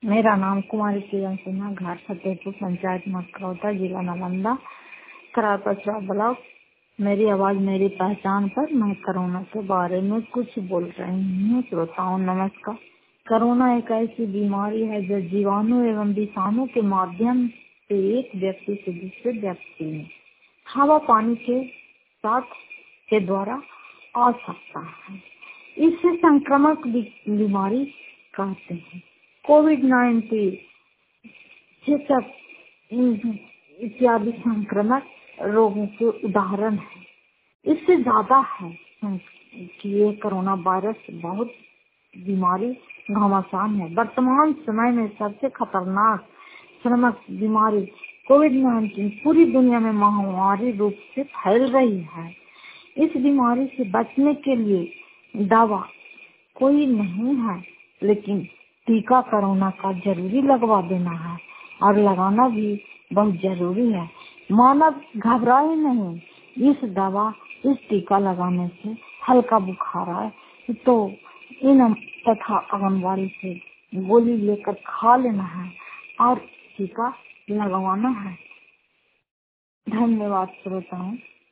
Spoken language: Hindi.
मेरा नाम कुमारी किरण सिन्हा, घर फतेहपुर, पंचायत मकरौता, जिला नालंदा, करारपसरा ब्लॉक। मेरी आवाज मेरी पहचान पर मैं कोरोना के बारे में कुछ बोल रही हूँ। श्रोताओं नमस्कार। कोरोना एक ऐसी बीमारी है जो जीवाणु एवं विषाणु के माध्यम से एक व्यक्ति से दूसरे व्यक्ति में हवा पानी के साथ के द्वारा आ सकता है। इससे संक्रामक बीमारी कहते हैं। कोविड-19 चेचक इत्यादि संक्रामक रोगों के उदाहरण है। इससे ज्यादा है कि ये कोरोना वायरस बहुत बीमारी घमासान है। वर्तमान समय में सबसे खतरनाक संक्रामक बीमारी कोविड-19 पूरी दुनिया में महामारी रूप से फैल रही है। इस बीमारी से बचने के लिए दवा कोई नहीं है, लेकिन टीका कोरोना का जरूरी लगवा देना है और लगाना भी बहुत जरूरी है। मानव घबराए नहीं। इस टीका लगाने से हल्का बुखार आए तो इन तथा आंगनबाड़ी से गोली लेकर खा लेना है और टीका लगवाना है। धन्यवाद श्रोताओं।